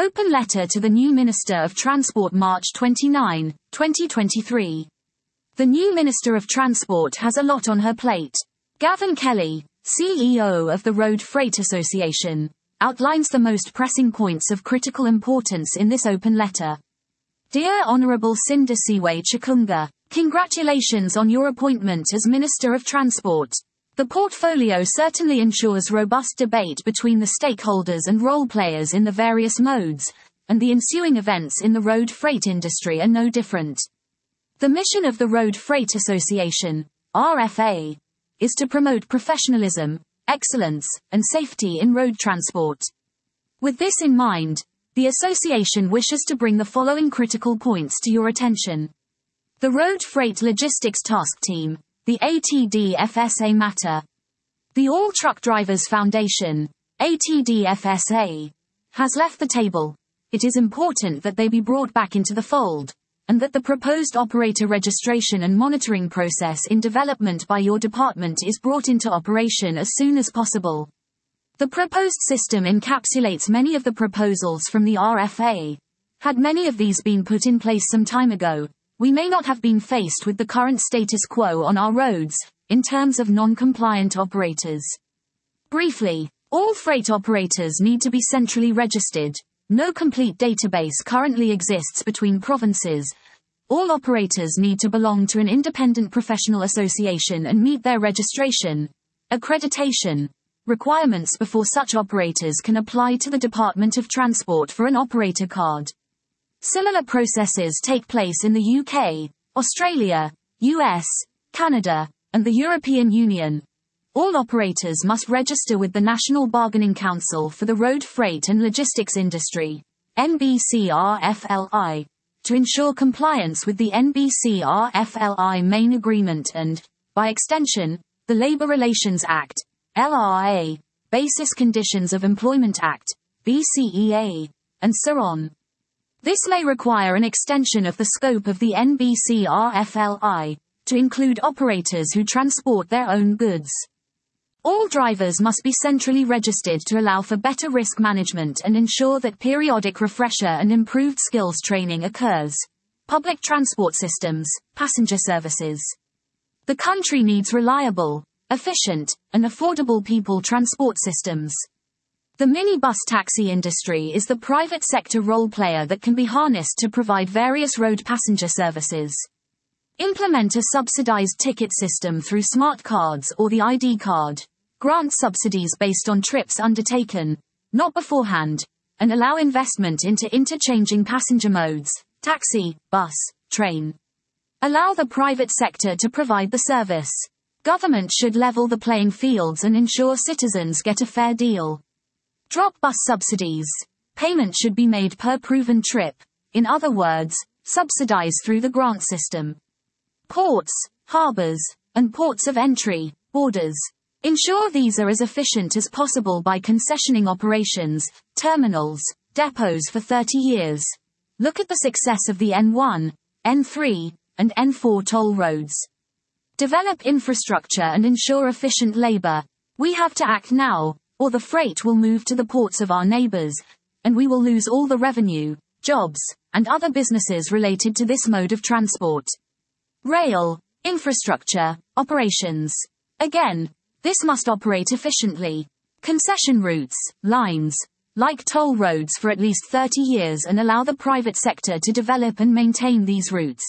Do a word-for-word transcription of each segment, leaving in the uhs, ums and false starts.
Open letter to the new Minister of Transport March twenty-ninth, twenty twenty-three. The new Minister of Transport has a lot on her plate. Gavin Kelly, C E O of the Road Freight Association, outlines the most pressing points of critical importance in this open letter. Dear Honourable Sindisiwe Chikunga, congratulations on your appointment as Minister of Transport. The portfolio certainly ensures robust debate between the stakeholders and role players in the various modes, and the ensuing events in the road freight industry are no different. The mission of the Road Freight Association, R F A, is to promote professionalism, excellence, and safety in road transport. With this in mind, the association wishes to bring the following critical points to your attention. The Road Freight Logistics Task Team, the A T D F S A matter. The All Truck Drivers Foundation, A T D F S A, has left the table. It is important that they be brought back into the fold, and that the proposed operator registration and monitoring process in development by your department is brought into operation as soon as possible. The proposed system encapsulates many of the proposals from the R F A. Had many of these been put in place some time ago, we may not have been faced with the current status quo on our roads, in terms of non-compliant operators. Briefly, all freight operators need to be centrally registered. No complete database currently exists between provinces. All operators need to belong to an independent professional association and meet their registration, accreditation, requirements before such operators can apply to the Department of Transport for an operator card. Similar processes take place in the U K, Australia, U S, Canada, and the European Union. All operators must register with the National Bargaining Council for the Road Freight and Logistics Industry, N B C R F L I, to ensure compliance with the N B C R F L I Main Agreement and, by extension, the Labour Relations Act, L R A, Basis Conditions of Employment Act, B C E A, and so on. This may require an extension of the scope of the N B C R F L I, to include operators who transport their own goods. All drivers must be centrally registered to allow for better risk management and ensure that periodic refresher and improved skills training occurs. Public transport systems, passenger services. The country needs reliable, efficient, and affordable people transport systems. The minibus taxi industry is the private sector role player that can be harnessed to provide various road passenger services. Implement a subsidized ticket system through smart cards or the I D card. Grant subsidies based on trips undertaken, not beforehand, and allow investment into interchanging passenger modes, taxi, bus, train. Allow the private sector to provide the service. Government should level the playing fields and ensure citizens get a fair deal. Drop bus subsidies. Payment should be made per proven trip. In other words, subsidize through the grant system. Ports, harbors, and ports of entry, borders. Ensure these are as efficient as possible by concessioning operations, terminals, depots for thirty years. Look at the success of the N one, N three, and N four toll roads. Develop infrastructure and ensure efficient labor. We have to act now, or the freight will move to the ports of our neighbors, and we will lose all the revenue, jobs, and other businesses related to this mode of transport. Rail, infrastructure, operations. Again, this must operate efficiently. Concession routes, lines, like toll roads for at least thirty years and allow the private sector to develop and maintain these routes.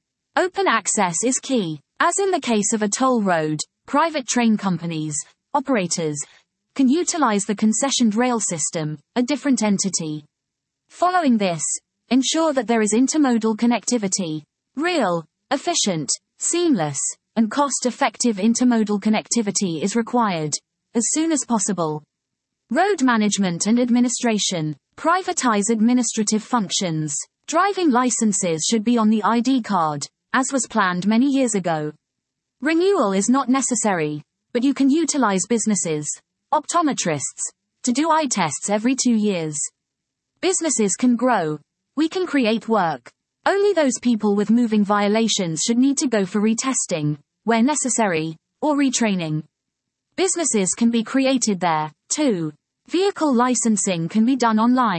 Open access is key. As in the case of a toll road, private train companies, operators, can utilize the concessioned rail system, a different entity. Following this, ensure that there is intermodal connectivity. Real, efficient, seamless, and cost-effective intermodal connectivity is required, as soon as possible. Road management and administration. Privatize administrative functions. Driving licenses should be on the I D card, as was planned many years ago. Renewal is not necessary, but you can utilize businesses, optometrists, to do eye tests every two years. Businesses can grow. We can create work. Only those people with moving violations should need to go for retesting, where necessary, or retraining. Businesses can be created there, too. Vehicle licensing can be done online.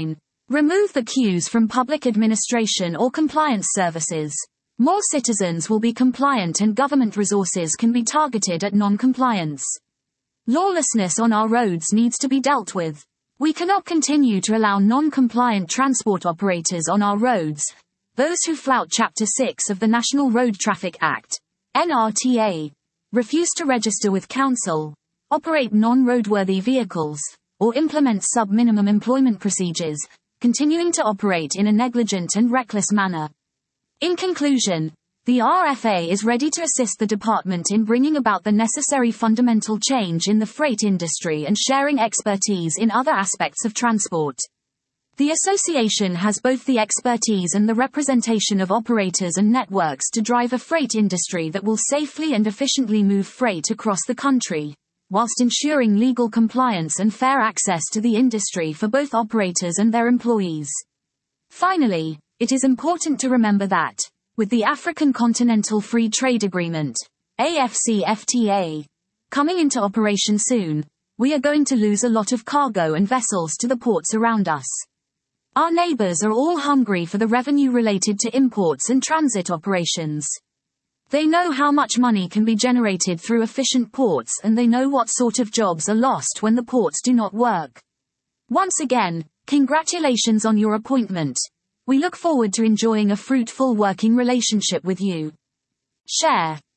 Remove the queues from public administration or compliance services. More citizens will be compliant and government resources can be targeted at non-compliance. Lawlessness on our roads needs to be dealt with. We cannot continue to allow non-compliant transport operators on our roads, those who flout Chapter six of the National Road Traffic Act, N R T A, refuse to register with council, operate non-roadworthy vehicles, or implement sub-minimum employment procedures, continuing to operate in a negligent and reckless manner. In conclusion, the R F A is ready to assist the department in bringing about the necessary fundamental change in the freight industry and sharing expertise in other aspects of transport. The association has both the expertise and the representation of operators and networks to drive a freight industry that will safely and efficiently move freight across the country, whilst ensuring legal compliance and fair access to the industry for both operators and their employees. Finally, it is important to remember that, with the African Continental Free Trade Agreement, A F C F T A, coming into operation soon, we are going to lose a lot of cargo and vessels to the ports around us. Our neighbors are all hungry for the revenue related to imports and transit operations. They know how much money can be generated through efficient ports, and they know what sort of jobs are lost when the ports do not work. Once again, congratulations on your appointment. We look forward to enjoying a fruitful working relationship with you. Share.